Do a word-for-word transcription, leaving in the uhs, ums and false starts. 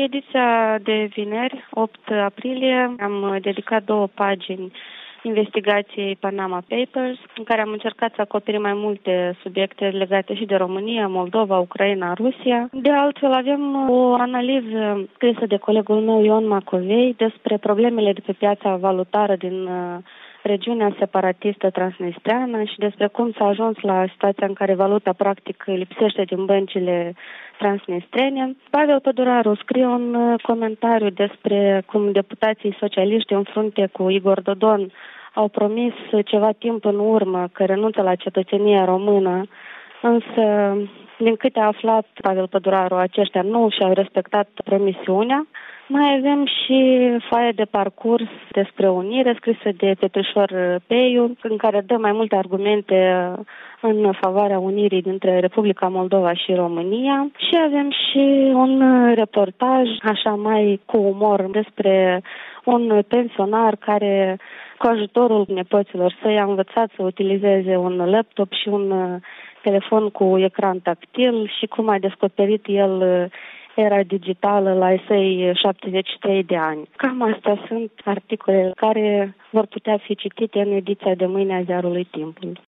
ediția de vineri, opt aprilie, am dedicat două pagini investigației Panama Papers, în care am încercat să acoperim mai multe subiecte legate și de România, Moldova, Ucraina, Rusia. De altfel, avem o analiză scrisă de colegul meu, Ion Macovei, despre problemele de pe piața valutară din regiunea separatistă transnistreană și despre cum s-a ajuns la situația în care valuta practic lipsește din băncile transnistrene. Pavel Păduraru scrie un comentariu despre cum deputații socialiști în frunte cu Igor Dodon au promis ceva timp în urmă că renunță la cetățenia română, însă, din câte a aflat Pavel Păduraru, aceștia nu și-au respectat promisiunea. Mai avem și foaia de parcurs despre unire, scrisă de Petrișor Peiu, în care dă mai multe argumente în favoarea unirii dintre Republica Moldova și România. Și avem și un reportaj, așa mai cu umor, despre un pensionar care, cu ajutorul nepoților săi, a învățat să utilizeze un laptop și un telefon cu ecran tactil și cum a descoperit el era digitală la săi șaptezeci și trei de ani. Cam astea sunt articole care vor putea fi citite în ediția de mâine a ziarului Timpul.